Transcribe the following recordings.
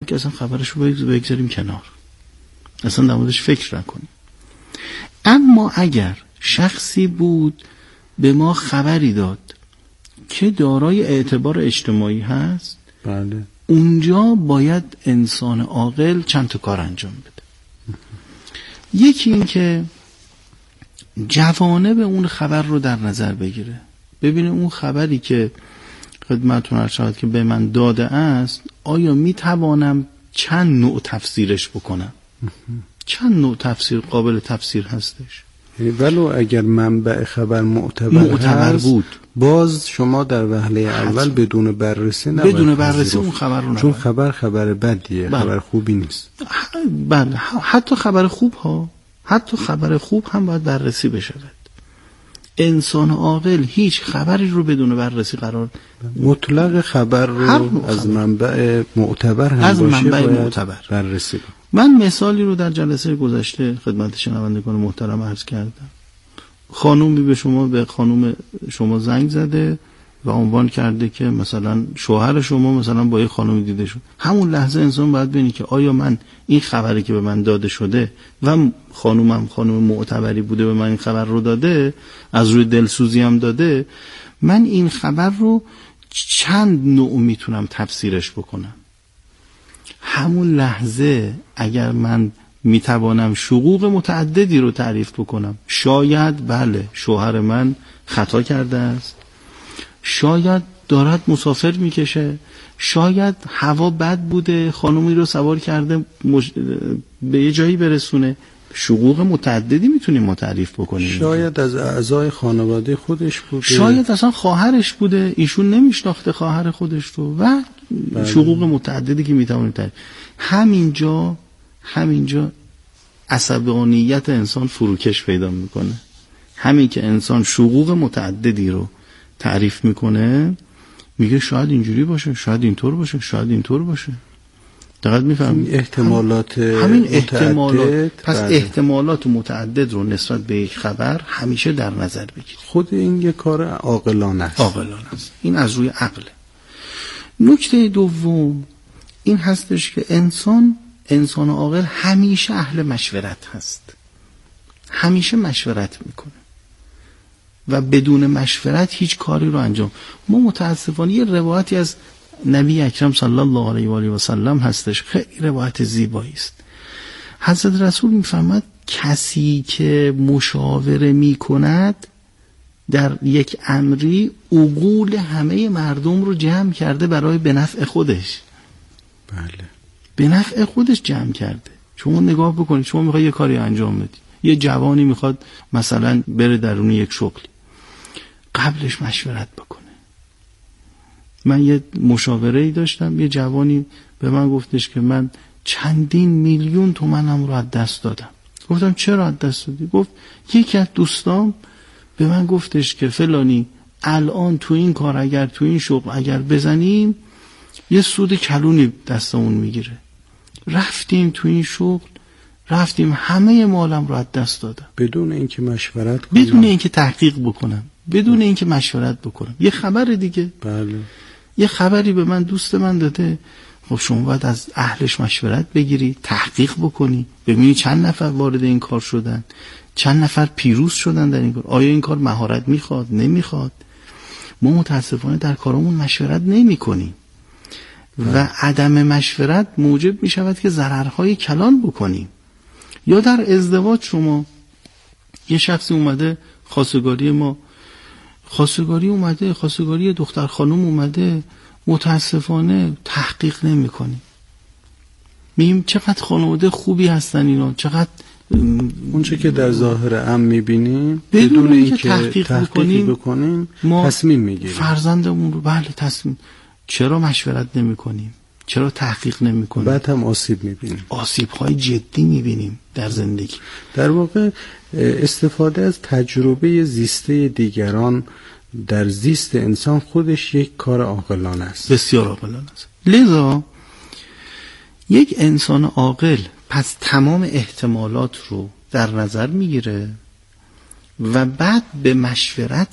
که اصلا خبرش رو بگذاریم کنار، اصلا در موردش فکر نکنیم. اما اگر شخصی بود به ما خبری داد که دارای اعتبار اجتماعی هست، بله، اونجا باید انسان عاقل چند تا کار انجام بده. یکی این که جوانب اون خبر رو در نظر بگیره، ببینه اون خبری که خدمتتون عرض شود که به من داده است آیا میتوانم چند نوع تفسیرش بکنم، چند نوع تفسیر قابل تفسیر هستش. ولو اگر منبع خبر معتبر بود، باز شما در وهله اول بدون بررسی نباید، بدون بررسی اون خبر رو نباید، چون خبر بدیه. بله. خبر خوبی نیست. بله، حتی خبر خوب هم باید بررسی بشود. انسان عاقل هیچ خبری رو بدون بررسی قرار، مطلق خبر رو از منبع معتبر هم باشه باید بررسی. من مثالی رو در جلسه گذشته خدمت شنوندگان محترم عرض کردم. خانومی به خانوم شما زنگ زده و عنوان کرده که مثلا شوهر شما مثلا با یه خانوم دیده شد. همون لحظه انسان باید ببینه که آیا من این خبری که به من داده شده و خانومم خانوم معتبری بوده به من این خبر رو داده، از روی دلسوزی هم داده، من این خبر رو چند نوع میتونم تفسیرش بکنم. همون لحظه اگر من میتوانم شقوق متعددی رو تعریف بکنم، شاید بله شوهر من خطا کرده است، شاید دارد مسافر میکشه، شاید هوا بد بوده خانومی رو سوار کرده به یه جایی برسونه. شقوق متعددی میتونیم ما تعریف بکنیم. شاید از اعضای خانواده خودش بوده، شاید اصلا خواهرش بوده، ایشون نمیشناخته خواهر خودش رو و شقوق متعددی که میتونیم تعریف. همینجا عصبانیت انسان فروکش پیدا میکنه. همین که انسان شقوق متعددی رو تعریف میکنه، میگه شاید اینجوری باشه، شاید اینطور باشه، شاید اینطور باشه. دقیق میفهمید؟ احتمالات پس احتمالات متعدد رو نسبت به یک خبر همیشه در نظر بگیرید. خود این یک کار عاقلانه است. این از روی عقله. نکته دوم این هستش که انسان عاقل همیشه اهل مشورت هست، همیشه مشورت میکنه و بدون مشورت هیچ کاری رو انجام. ما متاسفانه یه روایتی از نبی اکرم صلی الله علیه و آله و سلم هستش، خیلی روایت زیبایی است. حضرت رسول میفرماد کسی که مشاوره میکند در یک امری عقول همه مردم رو جمع کرده برای به نفع خودش. بله، به نفع خودش جمع کرده. شما نگاه بکنید، شما میخوای یه کاری انجام بدی، یه جوانی میخواد مثلا بره درون یک شغلی، قبلش مشورت بکنه. من یه مشاوره‌ای داشتم، یه جوانی به من گفتش که من چندین میلیون تومنم رو از دست دادم. گفتم چرا از دست دادی؟ گفت یکی از دوستام به من گفتش که فلانی الان تو این کار اگر تو این شغل اگر بزنیم یه سود کلونی دستمون میگیره. رفتیم تو این شغل، رفتیم همه مالم رو از دست دادم بدون اینکه مشورت کنم، بدون اینکه تحقیق بکنم، بدون اینکه مشورت بکنم. یه خبر دیگه، بله، یه خبری به من دوست من داده. خب شما باید از اهلش مشورت بگیری، تحقیق بکنی، ببینی چند نفر وارد این کار شدن، چند نفر پیروز شدن در این کار، آیا این کار مهارت میخواد نمیخواد. ما متاسفانه در کارمون مشورت نمی کنیم و عدم مشورت موجب می شود که ضررهای کلان بکنیم. یا در ازدواج شما یه شخصی اومده خواستگاری دختر خانم اومده، متاسفانه تحقیق نمی کنیم. میگیم چقدر خانواده خوبی هستن اینا، چقدر اونچه که در ظاهر عام میبینیم بدون اینکه تحقیق بکنیم ما تصمیم میگیریم فرزندمون رو. بله تصمیم. چرا مشورت نمی کنیم؟ چرا تحقیق نمی کنیم؟ بعد هم آسیب میبینیم، آسیب‌های جدی میبینیم در زندگی. در واقع استفاده از تجربه زیسته دیگران در زیست انسان خودش یک کار عاقلانه است، بسیار عاقلانه است. لذا یک انسان عاقل پس تمام احتمالات رو در نظر میگیره و بعد به مشورت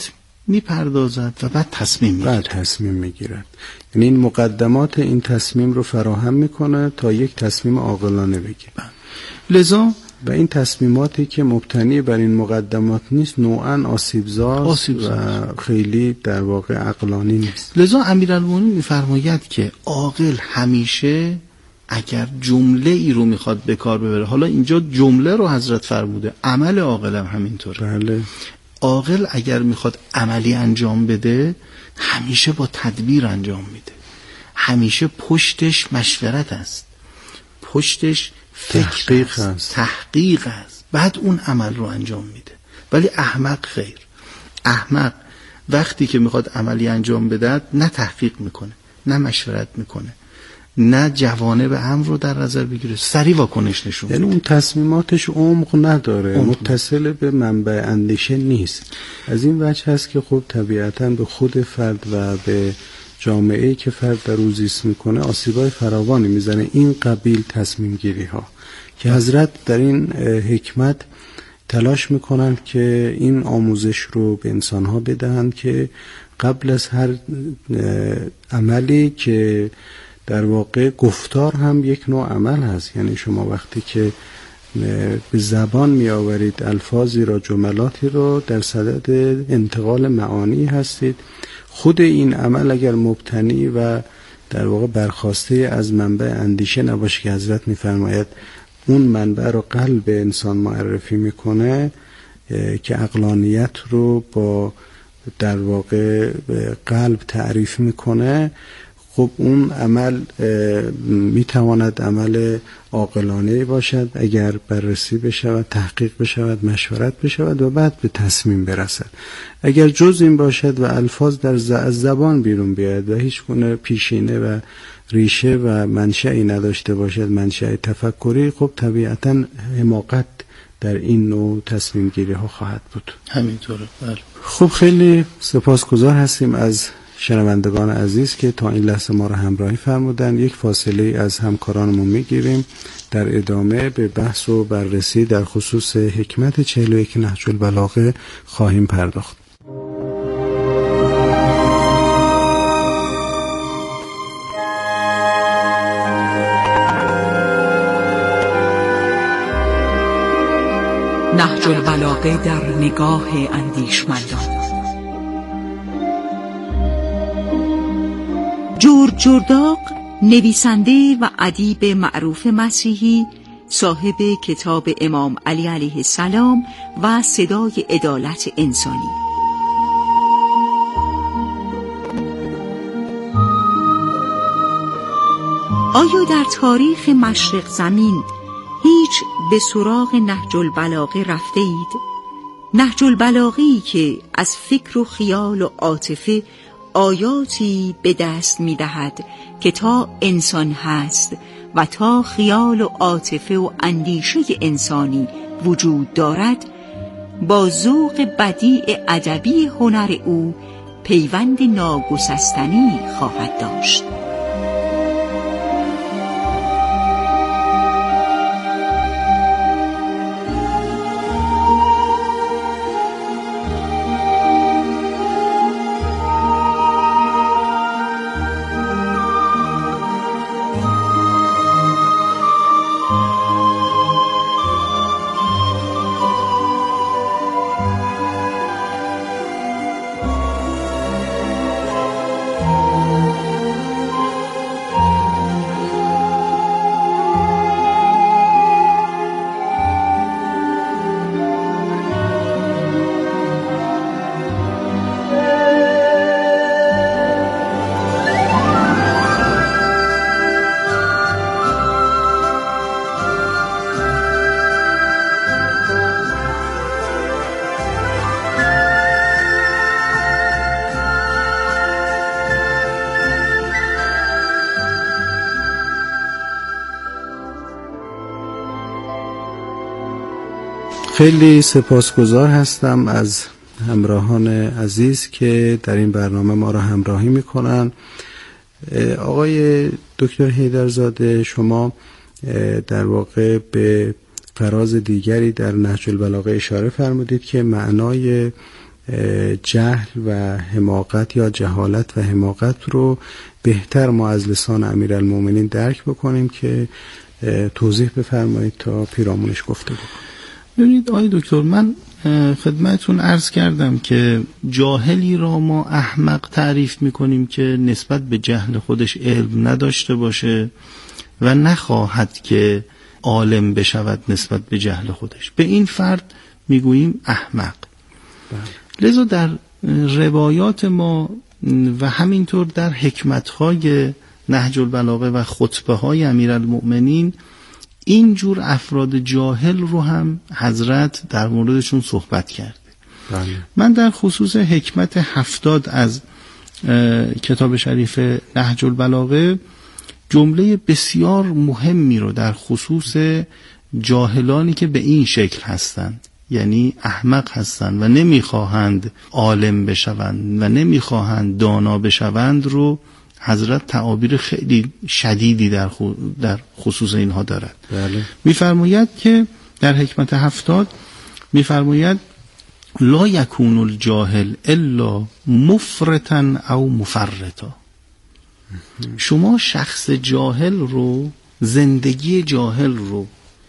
میپردازد و بعد تصمیم میگیرد. یعنی این مقدمات این تصمیم رو فراهم میکنه تا یک تصمیم عاقلانه بگیره. لذا و این تصمیماتی که مبتنی بر این مقدمات نیست نوعاً آسیبزا و خیلی در واقع عقلانی نیست. لذا امیرالمومنین میفرماید که عاقل همیشه اگر جمله ای رو میخواد به کار ببره، حالا اینجا جمله رو حضرت فرموده، عمل عاقل هم همینطوره. بله. عاقل اگر میخواد عملی انجام بده همیشه با تدبیر انجام میده، همیشه پشتش مشورت است، پشتش تحقیق است، تحقیق است، بعد اون عمل رو انجام میده. ولی احمق خیر، احمق وقتی که میخواد عملی انجام بده نه تحقیق میکنه، نه مشورت میکنه، نه جوانب امر رو در نظر بگیره، سریع واکنش نشون میده. یعنی اون تصمیماتش عمق نداره، متصل به منبع اندیشه نیست. از این وجه هست که خب طبیعتاً به خود فرد و به جامعه‌ای که فرد در او زیست میکنه آسیبای فراوانی میزنه. این قبیل تصمیم گیری ها که حضرت در این حکمت تلاش میکنند که این آموزش رو به انسان ها بدهند که قبل از هر عملی که در واقع گفتار هم یک نوع عمل هست، یعنی شما وقتی که به زبان می آورید الفاظی را، جملاتی را، در صدد انتقال معانی هستید. خود این عمل اگر مبتنی و در واقع برخواسته از منبع اندیشه نباشه که حضرت می‌فرماید اون منبع رو قلب انسان معرفی میکنه که عقلانیت رو با در واقع قلب تعریف میکنه، خب اون عمل میتواند عمل عاقلانه باشد اگر بررسی بشود، تحقیق بشود، مشورت بشود و بعد به تصمیم برسد. اگر جز این باشد و الفاظ از زبان بیرون بیاید و هیچ گونه پیشینه و ریشه و منشأی نداشته باشد، منشأ تفکری، خب طبیعتاً حماقت در این نوع تصمیم گیری ها خواهد بود. همینطوره. بله. خب خیلی سپاسگزار هستیم از شنوندگان عزیز که تا این لحظه ما را همراهی فرمودند. یک فاصله از همکارانمون میگیریم، در ادامه به بحث و بررسی در خصوص حکمت 41 نهج البلاغه خواهیم پرداخت. نهج البلاغه در نگاه اندیشمندان. جورج جرداق، نویسنده و ادیب معروف مسیحی، صاحب کتاب امام علی علیه السلام و صدای عدالت انسانی. آیا در تاریخ مشرق زمین هیچ به سراغ نهج البلاغه رفته اید؟ نهج البلاغه‌ای که از فکر و خیال و عاطفه آیاتی به دست می دهد که تا انسان هست و تا خیال و عاطفه و اندیشه انسانی وجود دارد، با ذوق بدیع ادبی هنر او پیوند ناگسستنی خواهد داشت. خیلی سپاسگزار هستم از همراهان عزیز که در این برنامه ما را همراهی میکنن. آقای دکتر حیدرزاده، شما در واقع به فراز دیگری در نهج البلاغه اشاره فرمودید که معنای جهل و حماقت یا جهالت و حماقت رو بهتر ما از لسان امیرالمومنین درک بکنیم که توضیح بفرمایید تا پیرامونش گفته بکنیم. ببینید آقای دکتر، من خدمتتون عرض کردم که جاهلی را ما احمق تعریف میکنیم که نسبت به جهل خودش علم نداشته باشه و نخواهد که عالم بشود نسبت به جهل خودش. به این فرد میگوییم احمق. لذا در روایات ما و همینطور در حکمت‌های نهج البلاغه و خطبه‌های امیرالمؤمنین اینجور افراد جاهل رو هم حضرت در موردشون صحبت کرده. من در خصوص حکمت 70 از کتاب شریف نهج البلاغه جمله بسیار مهمی رو در خصوص جاهلانی که به این شکل هستند، یعنی احمق هستند و نمیخواهند عالم بشوند و نمیخواهند دانا بشوند، رو حضرت تعابیر خیلی شدیدی در خصوص اینها دارد. بله. میفرماید که در حکمت 70 میفرماید لا یکون الجاهل الا مفرطا او مفرطا. شما شخص جاهل رو، زندگی جاهل رو،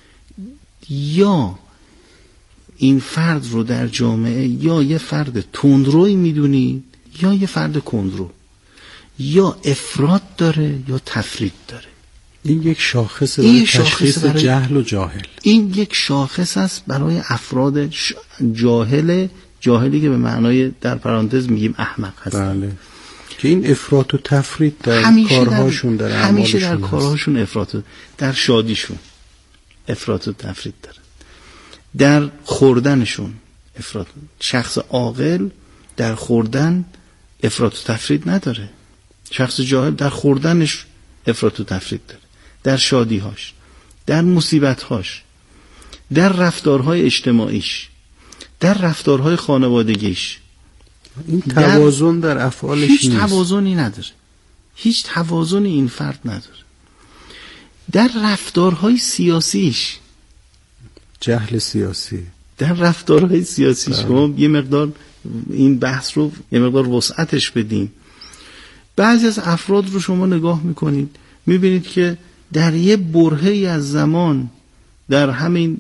یا این فرد رو در جامعه یا یه فرد تندروی میدونید یا یه فرد کندرو، یا افراط داره یا تفرید داره. این یک شاخص برای تشخیص جهل و جاهل. این یک شاخص است برای افراد جاهلی که به معنای در پرانتز میگیم احمق هستن. بله. که این افراط و تفرید در کارهاشون داره، همیشه در کارهاشون افراط، در شادیشون افراط و تفرید داره، در خوردنشون افراط. شخص عاقل در خوردن افراط و تفرید نداره. شخص جاهل در خوردنش افراط و تفرید داره، در شادیهاش، در مصیبتهاش، در رفتارهای اجتماعیش، در رفتارهای خانوادگیش. این توازن در افعالش هیچ توازنی نداره. هیچ توازنی این فرد نداره. در رفتارهای سیاسیش، جهل سیاسی، در رفتارهای سیاسیش شما یه مقدار این بحث رو یه مقدار وسعتش بدیم. بعضی از افراد رو شما نگاه میکنید میبینید که در یه برهه‌ای از زمان، در همین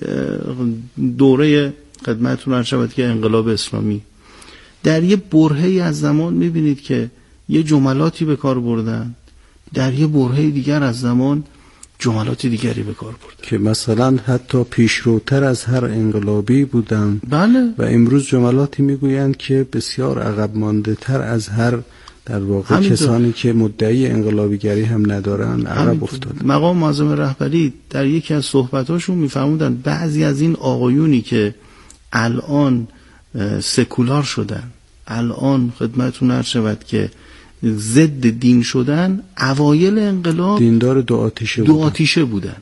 دوره خدمتتون عرض شود که انقلاب اسلامی، در یه برهه‌ای از زمان میبینید که یه جملاتی به کار بردن، در یه برهه دیگر از زمان جملات دیگری به کار بردن که مثلا حتی پیشروتر از هر انقلابی بودن. بله. و امروز جملاتی میگویند که بسیار عقب مانده تر از هر در واقع کسانی که مدعی انقلابیگری هم ندارن عقب افتادن. مقام معظم رهبری در یکی از صحبتاشون میفرمودن بعضی از این آقایونی که الان سکولار شدن، الان خدمتتون عرض شود که ضد دین شدن، اوایل انقلاب دیندار دو آتیشه بودن.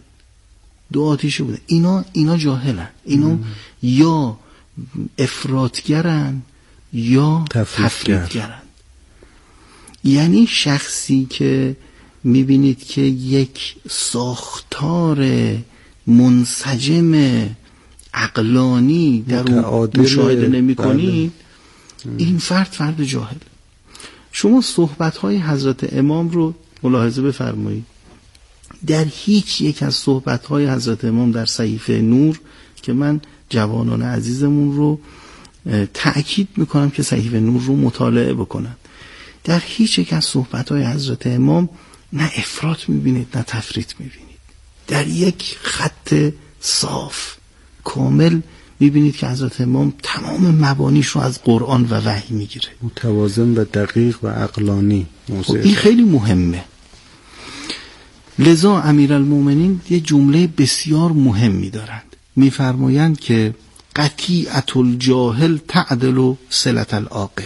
اینا جاهلن. اینا یا افراطگرن یا تفریطگرن. یعنی شخصی که میبینید که یک ساختار منسجم عقلانی در اون مشاهده نمی کنید، این فرد جاهل. شما صحبت‌های حضرت امام رو ملاحظه بفرمایید. در هیچ یک از صحبت‌های حضرت امام در صحیفه نور که من جوانان عزیزمون رو تأکید میکنم که صحیفه نور رو مطالعه بکنن، در هیچ یک از صحبت‌های حضرت امام نه افراط میبینید نه تفریط میبینید. در یک خط صاف کامل میبینید که حضرت امام تمام مبانیش رو از قرآن و وحی میگیره، متوازن و دقیق و عقلانی. این خیلی مهمه. لذا امیرالمومنین یه جمله بسیار مهمی دارند، میفرمایند که قطیعة الجاهل تعدل صلة العاقل.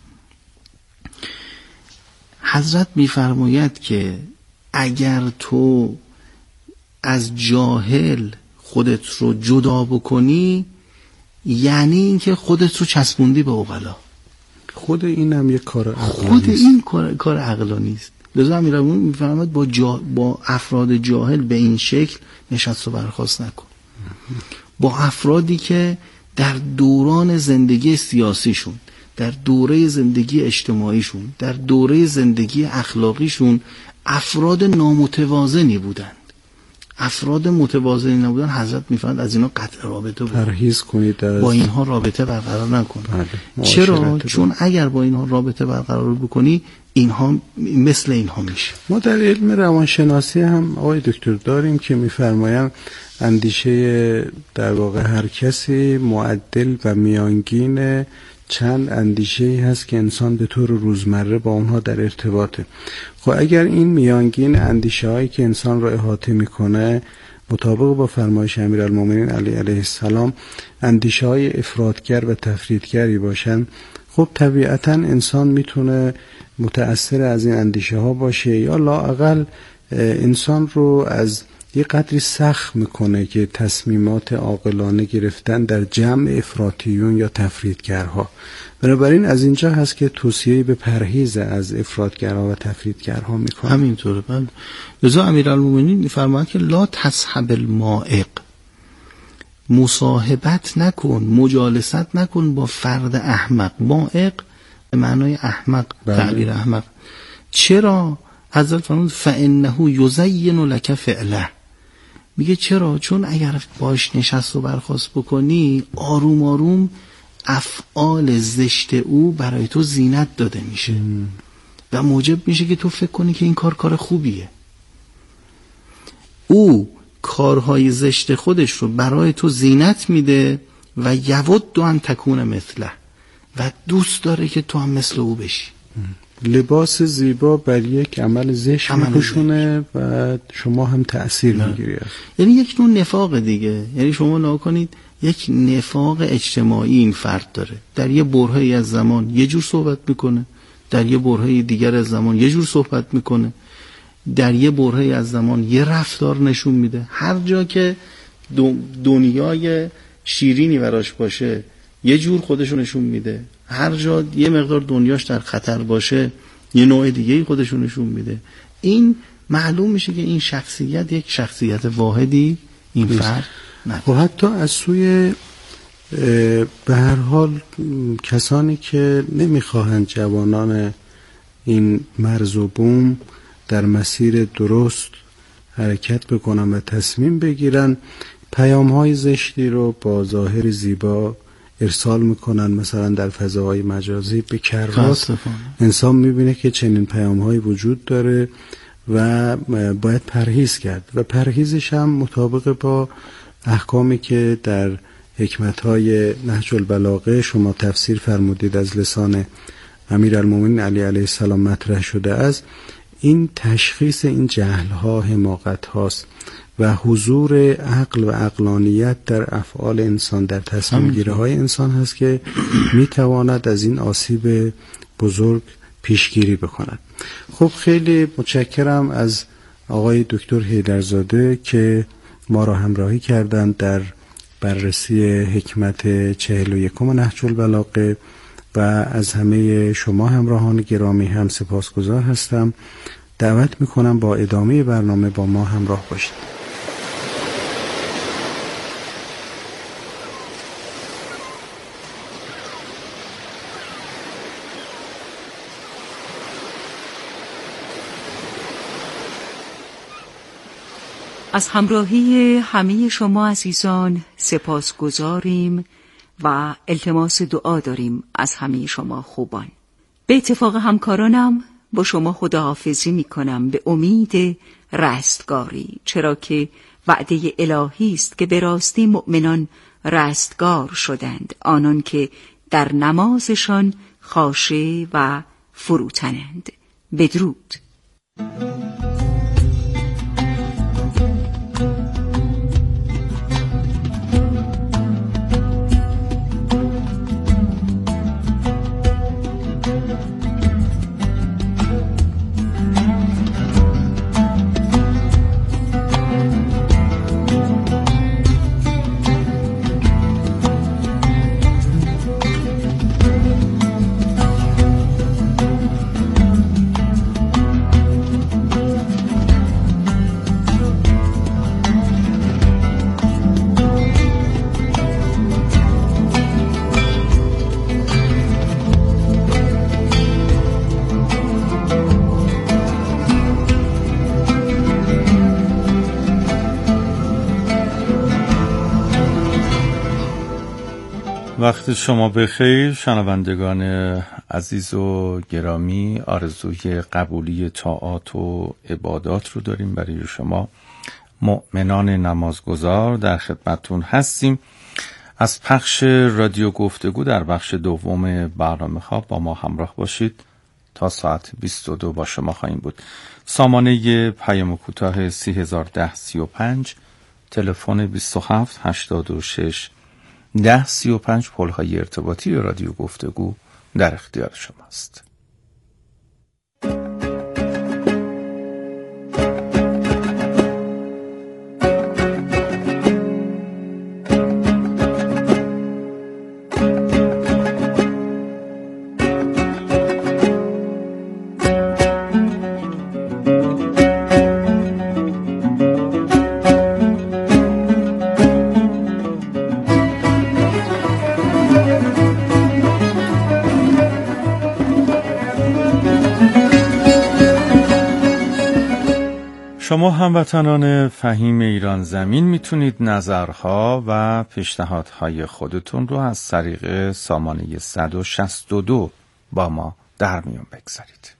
حضرت میفرماید که اگر تو از جاهل خودت رو جدا بکنی، یعنی اینکه خودت رو چسبوندی به عقلا. خود این هم یک کار عقلانی، خود این کار عقلانی است. لذا امیرالمومنین میفرماید با افراد جاهل به این شکل نشست و برخاست نکن. با افرادی که در دوران زندگی سیاسیشون، در دوره زندگی اجتماعیشون، در دوره زندگی اخلاقیشون افراد نامتوازنی بودند. افراد متوازنی نبودن حضرت میفرمایند از اینا قطع رابطه پرهیز کنید، با اینها رابطه برقرار نکن. چرا؟ چون اگر با اینها رابطه برقرار بکنی اینها مثل اینها میشه. ما در علم روانشناسی هم آقای دکتر داریم که میفرمایند اندیشه در واقع هر کسی معدل و میانگین چند اندیشه‌ای هست که انسان به طور روزمره با اونها در ارتباطه. خب اگر این میانگین اندیشه‌هایی که انسان را احاطه میکنه مطابق با فرمایش امیرالمومنین علی علیه السلام اندیشه‌های افراطگر و تفریطگری باشن، خب طبیعتاً انسان میتونه متأثر از این اندیشه‌ها باشه یا لااقل انسان رو از یه قدری سخت میکنه که تصمیمات عاقلانه گرفتن در جمع افراطیون یا تفریطگرها. بنابراین از اینجا هست که توصیه به پرهیز از افراطگرها و تفریطگرها میکنه. همینطوره. لذا امیرالمومنین میفرماید که لا تصحب المائق، مصاحبت نکن، مجالست نکن با فرد احمق. مائق به معنای احمق، تعبیر احمق. چرا؟ حضرت فرمود فانه یزین لک فعله. میگه چرا؟ چون اگر باش نشست و برخاست بکنی آروم آروم افعال زشت او برای تو زینت داده میشه و موجب میشه که تو فکر کنی که این کار خوبیه. او کارهای زشت خودش رو برای تو زینت میده و یود ان تکون مثله، و دوست داره که تو هم مثل او بشی. لباس زیبا بر یک عمل زشت میپوشونه و شما هم تأثیر میگیری. یعنی یک نوع نفاق دیگه. یعنی شما نگاه کنید یک نفاق اجتماعی این فرد داره. در یه برهه‌ای از زمان یه جور صحبت میکنه، در یه برهه دیگر از زمان یه جور صحبت میکنه، در یه برهه از زمان یه رفتار نشون میده. هر جا که دنیای شیرینی براش باشه یه جور خودشو نشون میده، هر جا یه مقدار دنیاش در خطر باشه یه نوع دیگه خودشو نشون میده. این معلوم میشه که این شخصیت یک شخصیت واحدی این فرد نه. و حتی از سوی به هر حال کسانی که نمیخواهند جوانان این مرز و بوم در مسیر درست حرکت بکنن و تصمیم بگیرن، پیام‌های زشتی رو با ظاهر زیبا ارسال میکنن. مثلا در فضاهای مجازی به کرات انسان میبینه که چنین پیام‌هایی وجود داره و باید پرهیز کرد و پرهیزش هم مطابق با احکامی که در حکمت‌های نهج البلاغه شما تفسیر فرمودید از لسان امیرالمومنین علی علیه السلام مطرح شده است. این تشخیص این جهل‌ها، حماقت‌هاست و حضور عقل و عقلانیت در افعال انسان، در تصمیم گیری‌های انسان هست که میتواند از این آسیب بزرگ پیشگیری بکند. خب خیلی متشکرم از آقای دکتر حیدرزاده که ما را همراهی کردند در بررسی حکمت 41 نهج البلاغه و از همه شما همراهان گرامی هم سپاسگزار هستم. دعوت میکنم با ادامه برنامه با ما همراه باشید. از همراهی همه شما عزیزان سپاسگزاریم و التماس دعا داریم از همه شما خوبان. به اتفاق همکارانم با شما خداحافظی می کنم به امید رستگاری، چرا که وعده الهی است که به راستی مؤمنان رستگار شدند، آنان که در نمازشان خاشع و فروتنند. بدرود. وقت شما بخیر شنوندگان عزیز و گرامی. آرزوی قبولی طاعات و عبادات رو داریم برای شما مؤمنان نمازگزار. در خدمتتون هستیم از پخش رادیو گفتگو در بخش دوم برنامه ها. با ما همراه باشید تا ساعت 22 با شما خواهیم بود. سامانه پیام کوتاه 301035، تلفن 2786 1035، پل‌های ارتباطی رادیو گفتگو در اختیار شماست. شما هموطنان فهیم ایران زمین میتونید نظرها و پیشنهادهای خودتون رو از طریق سامانه 162 با ما در میون بگذارید.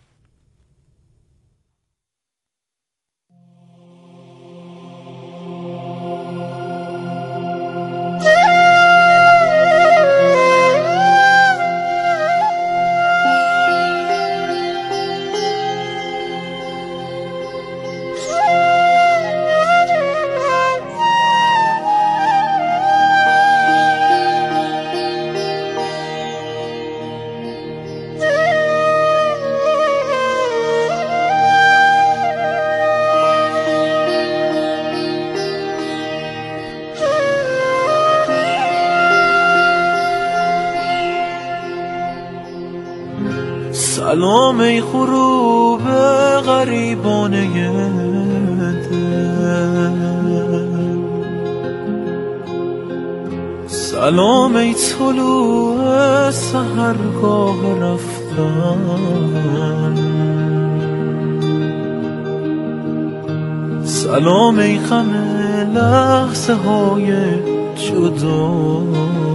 سلام ای غروب غریبانه دل، سلام ای طلوع سحرگاه رفتن، سلام ای غم لحظه های جدایی،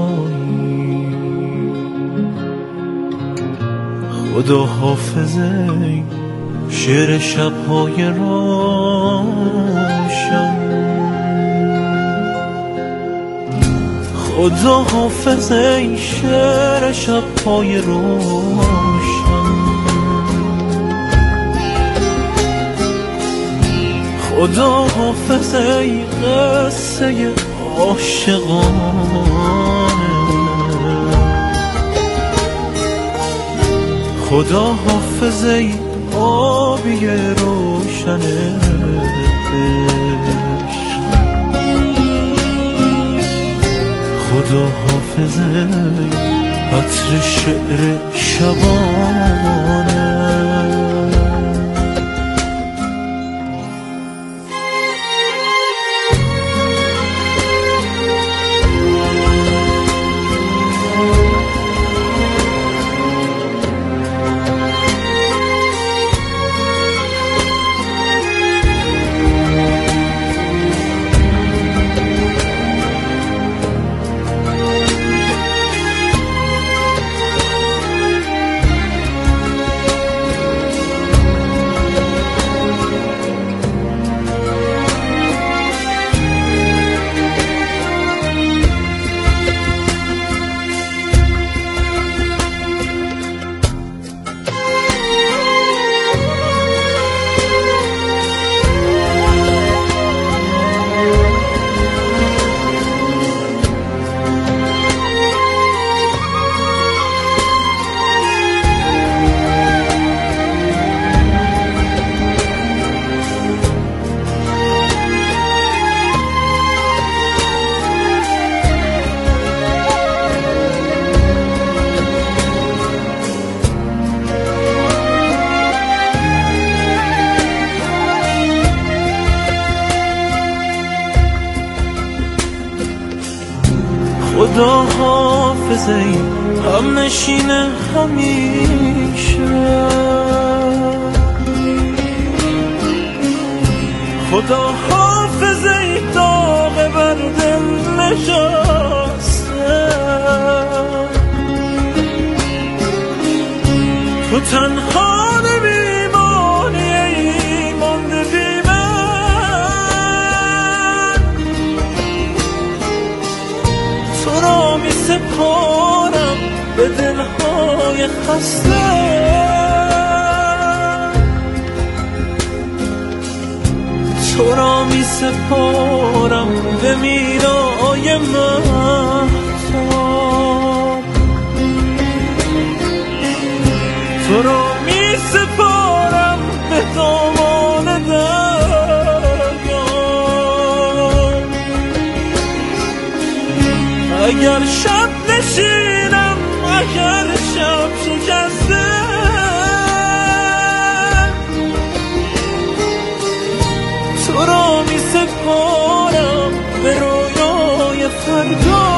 خدا حافظه شعر شب‌های روشن، خدا حافظه شعر شب‌های روشن، خدا حافظه قصه عاشقانه، خدا حافظه آبی روشن عشق، خدا حافظه عطر شعر شبانه. خدا حافظه هم نشین همیشه، خدا حافظه داغ بر دل نشسته، تو تنها نمیمانی ای مانده بی من، تو را می سپارم به دلهای خسته، تو را می سپارم به میرای مهتاب، تو را می سپارم به دامان دریا. اگر شب نشینم، اگر شب شکسته، تو را می سپارم به رویای فردا.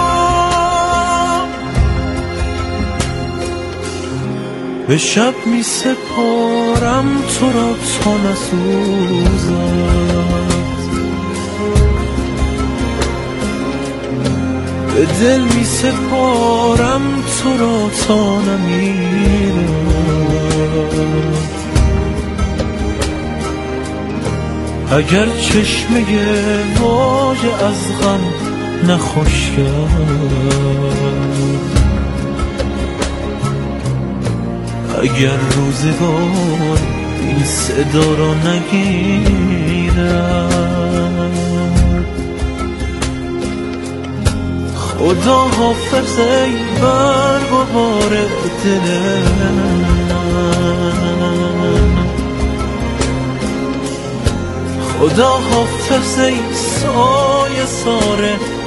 به شب می سپارم تو را تا نسوزد، به دل می سپارم تو را تا نمیرد. اگر چشمه واژه از غم نخوش کرد، اگر روزگار این صدا را نگیرد، خدا حافظ ای برگ و بار دل من، خدا حافظ ای سایه سار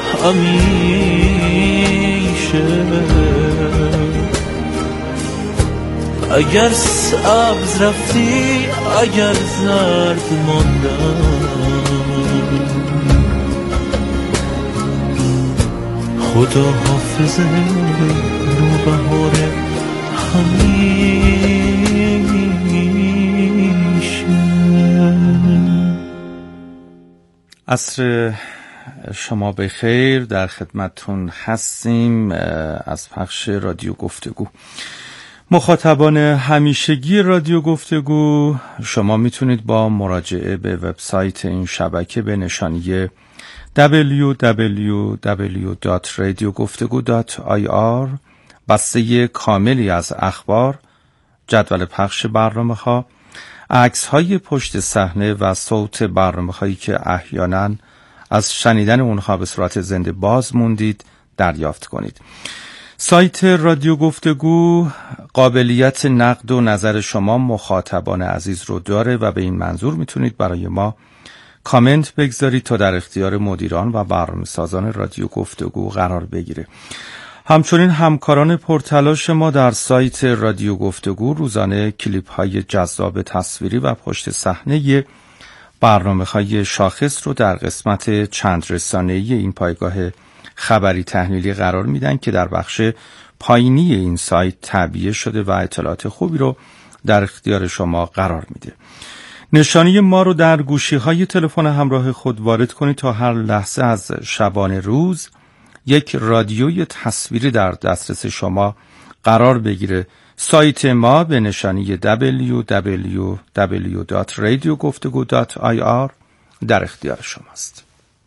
همیشه. اگر سبز رفتی، اگر زرد ماندم، خدا حافظ نوبهار همیشه. عصر شما بخیر، در خدمتتون هستیم از پخش رادیو گفتگو. مخاطبان همیشگی رادیو گفتگو، شما میتونید با مراجعه به وبسایت این شبکه به نشانی www.radiogoftegu.ir بسته کاملی از اخبار، جدول پخش برنامه‌ها، عکس‌های پشت صحنه و صوت برنامه‌هایی که احیانا از شنیدن اونها به صورت زنده باز موندید دریافت کنید. سایت رادیو گفتگو قابلیت نقد و نظر شما مخاطبان عزیز رو داره و به این منظور میتونید برای ما کامنت بگذارید تا در اختیار مدیران و برنامه‌سازان رادیو گفتگو قرار بگیره. همچنین همکاران پرتلاش ما در سایت رادیو گفتگو روزانه کلیپ های جذاب تصویری و پشت صحنه برنامه‌های شاخص رو در قسمت چند رسانه‌ای این پایگاه خبری تحلیلی قرار میدن که در بخش پایینی این سایت تعبیه شده و اطلاعات خوبی رو در اختیار شما قرار میده. نشانی ما رو در گوشی‌های تلفن همراه خود وارد کنید تا هر لحظه از شبانه روز یک رادیوی تصویری در دسترس شما قرار بگیره. سایت ما به نشانی www.radiogoftegu.ir در اختیار شماست.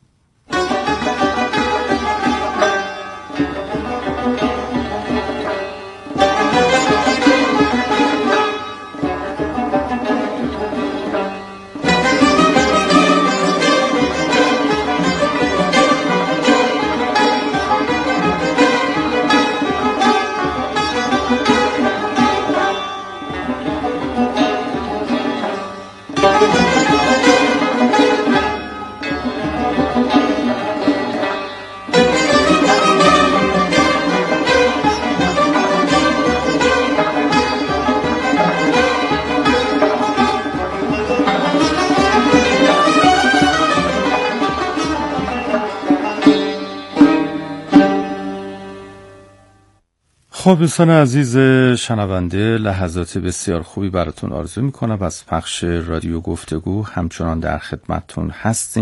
خب دوستان عزیز شنونده، لحظات بسیار خوبی براتون آرزو میکنم. از پخش رادیو گفتگو همچنان در خدمتتون هستیم.